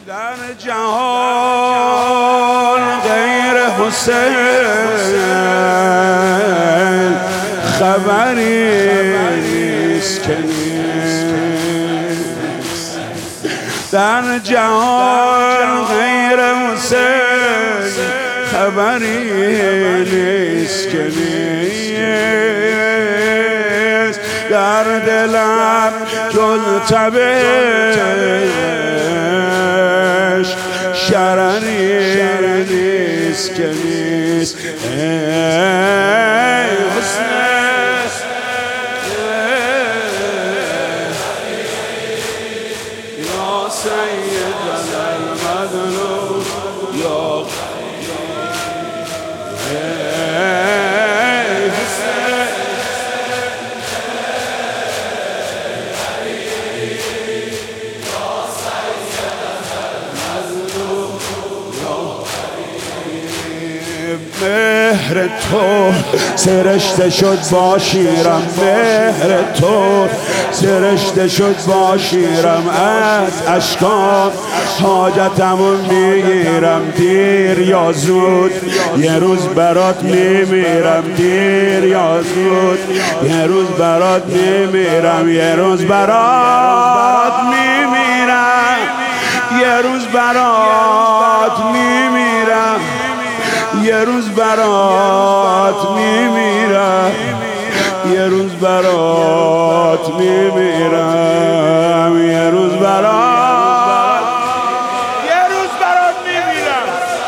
در جهان غیر حسین خبری نیست که نیست. در جهان غیر حسین خبری نیست که نیست. در دلم جز تبش شرری نیست که نیست. ای حسین یا سیدنا المظلوم یا مهر تو سرشته شد با شیرم، مهر تو سرشته شد با شیرم. از اشکام حاجتمو میگیرم، دیر یا زود یه روز برات میمیرم. دیر یا زود یه روز برات میمیرم. یه روز برات میمیرم. یه روز برات میمیرم. یه روز برات میمیرم. یه روز برات میمیرم. یه روز برات میمیرم.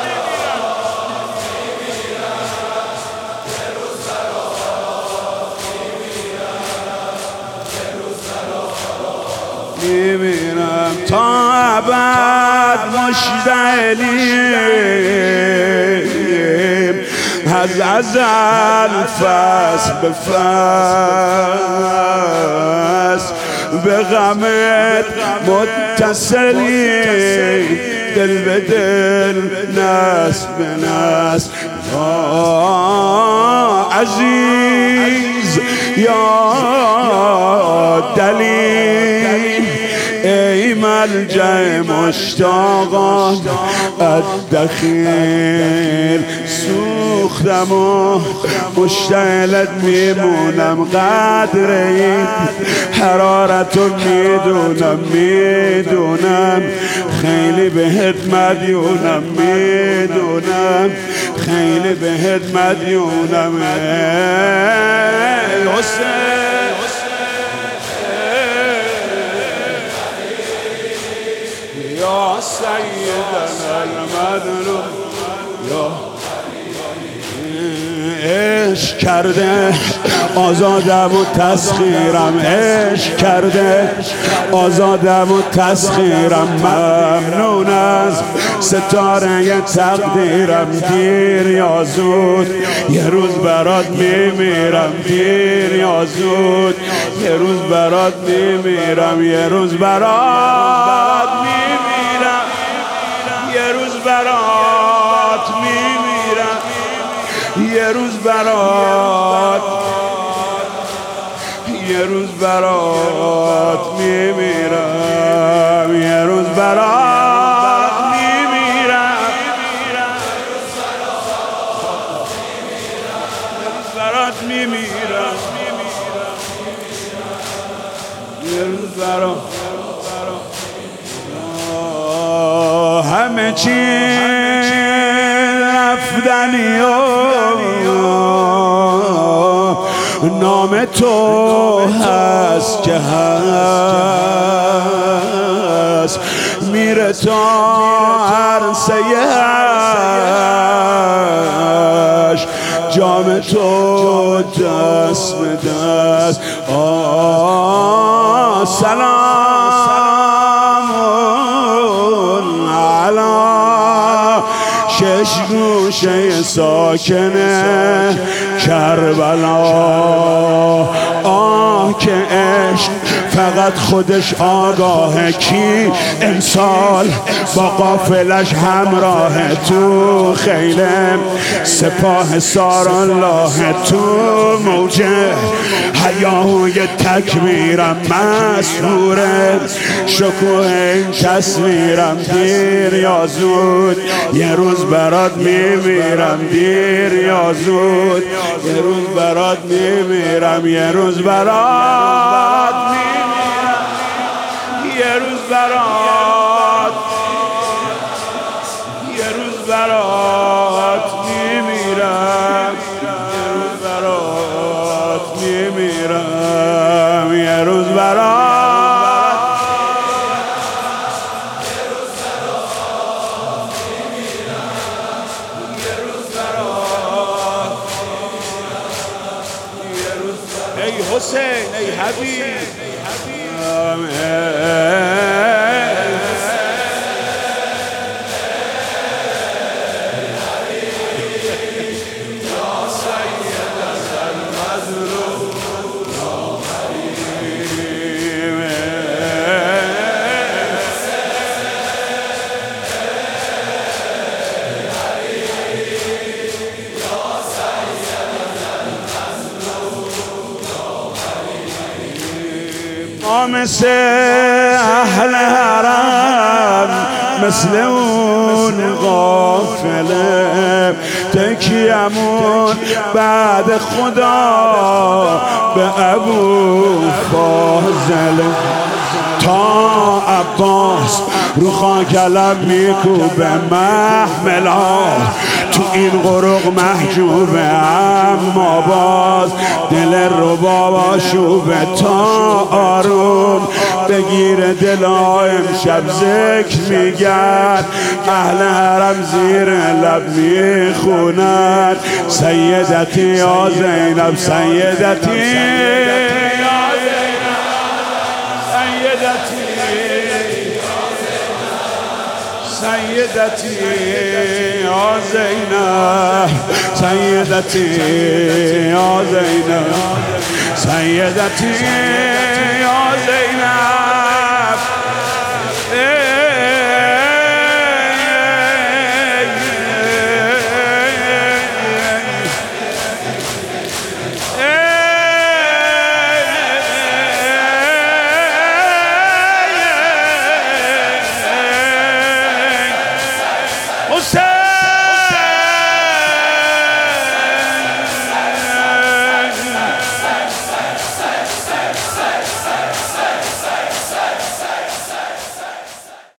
میمیرم تا ابد مشتعلیم، از ازل فصل به فصل به غمت متصلیم، دل به دل نسل به نسل. عزیز یا دلیل ای ملجأ مشتاقان الدخیل. سوختم و مشتعلت میمونم، قدر این حرارتو میدونم. خیلی بهت مدیونم، میدونم خیلی بهت مدیونم. ای حسین یا سیدنا المظلوم یا عشق کرده آزادم و تسخیرم، عشق کرده آزادم و تسخیرم. ممنون از ستاره تقدیرم، دیر یا زود یه روز برات میمیرم. دیر یا زود یه روز برات میمیرم. یه روز برات میمیرم. یه روز برات میمیرم. یه روز برات میمیرم. یه روز برات میمیرم. برات میمیرم. یه روز برات همه چی رفتنی و نام تو هست که هست، میره تا عرصه هشت، جام تو دست به دست. سلام علی شش گوشه ساکنه کربلا. آه که عشق فقط خودش آگاه کی امسال با قافلش همراه تو خیله سپاه ساران لاه تو موجه حیاهوی تکبیرم مسروره شکوه این تصویرم دیر یا زود یه روز برات میمیرم دیر یا زود یه روز برات میمیرم یه روز برات میمیرم یه روز برات یه روز برات میمیرم یه روز برات میمیرم یه روز برات ای حسین ای حبیب مثل اهل حرم مثل اون غافله تکیمون بعد خدا به ابو فاضل تا عباس رو خاکلم میکوبه محملات تو این غرق محجوبه اما باز دل رو بابا شوبه تا آروم بگیره دلا امشب ذکر میگن اهل حرم زیر لب میخونن سیدتی یا زینب سیدتی یا زینب سیدتی سیدتی یا زینب سیدتی یا زینب سیدتی